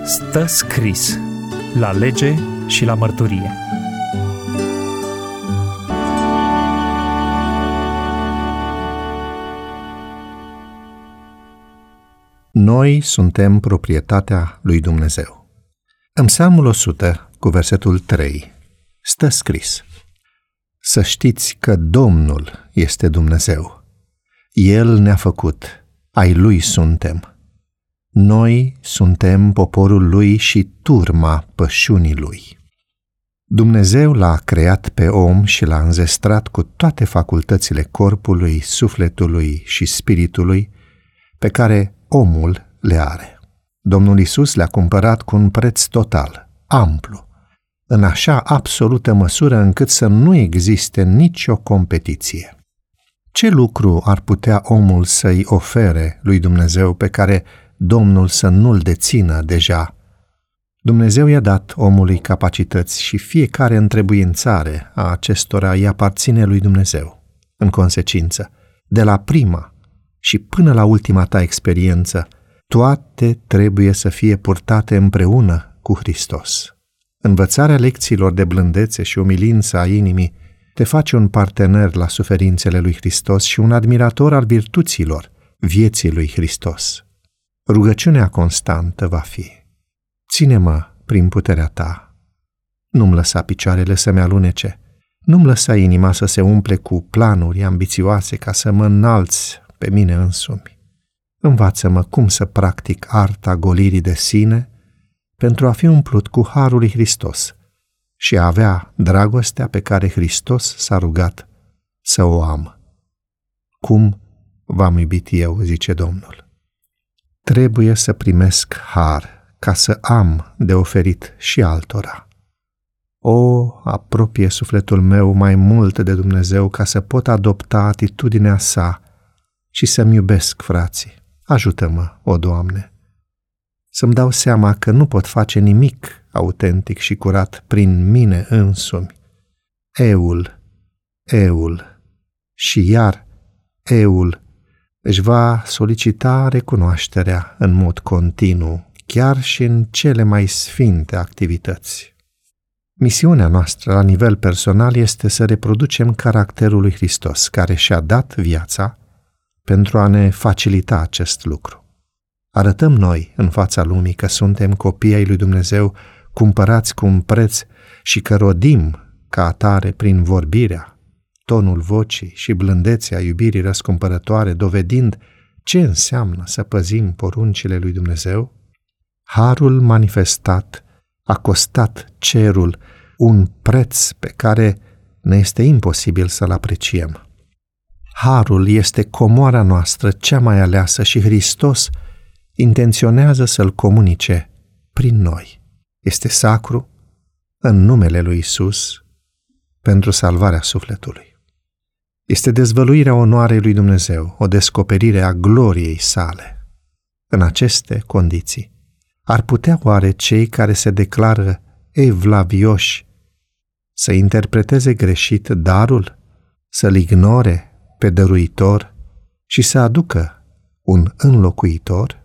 Stă scris la lege și la mărturie. Noi suntem proprietatea lui Dumnezeu. În Psalmul 100, cu versetul 3, stă scris: Să știți că Domnul este Dumnezeu. El ne-a făcut, ai Lui suntem. Noi suntem poporul Lui și turma pășunii Lui. Dumnezeu l-a creat pe om și l-a înzestrat cu toate facultățile corpului, sufletului și spiritului pe care omul le are. Domnul Iisus le-a cumpărat cu un preț total, amplu, în așa absolută măsură încât să nu existe nicio competiție. Ce lucru ar putea omul să-i ofere lui Dumnezeu pe care Domnul să nu-l dețină deja? Dumnezeu i-a dat omului capacități și fiecare întrebuințare a acestora îi aparține lui Dumnezeu. În consecință, de la prima și până la ultima ta experiență, toate trebuie să fie purtate împreună cu Hristos. Învățarea lecțiilor de blândețe și umilință a inimii te face un partener la suferințele lui Hristos și un admirator al virtuților vieții lui Hristos. Rugăciunea constantă va fi: ține-mă prin puterea ta, nu-mi lăsa picioarele să-mi alunece, nu-mi lăsa inima să se umple cu planuri ambițioase ca să mă înalți pe mine însumi. Învață-mă cum să practic arta golirii de sine pentru a fi umplut cu harul lui Hristos și a avea dragostea pe care Hristos s-a rugat să o am. Cum v-am iubit eu, zice Domnul. Trebuie să primesc har ca să am de oferit și altora. O, apropie sufletul meu mai mult de Dumnezeu ca să pot adopta atitudinea sa și să-mi iubesc frații. Ajută-mă, o Doamne, să-mi dau seama că nu pot face nimic autentic și curat prin mine însumi. Eul și iar Eul își va solicita recunoașterea în mod continuu, chiar și în cele mai sfinte activități. Misiunea noastră la nivel personal este să reproducem caracterul lui Hristos, care și-a dat viața pentru a ne facilita acest lucru. Arătăm noi în fața lumii că suntem copii ai lui Dumnezeu, cumpărați cu un preț și că rodim ca atare prin vorbirea, tonul vocii și blândețea iubirii răscumpărătoare, dovedind ce înseamnă să păzim poruncile lui Dumnezeu. Harul manifestat a costat cerul un preț pe care ne este imposibil să-l apreciem. Harul este comoara noastră cea mai aleasă și Hristos intenționează să-l comunice prin noi. Este sacru în numele lui Iisus pentru salvarea sufletului. Este dezvăluirea onoarei lui Dumnezeu, o descoperire a gloriei sale. În aceste condiții, ar putea oare cei care se declară evlavioși să interpreteze greșit darul, să-l ignore pe dăruitor și să aducă un înlocuitor?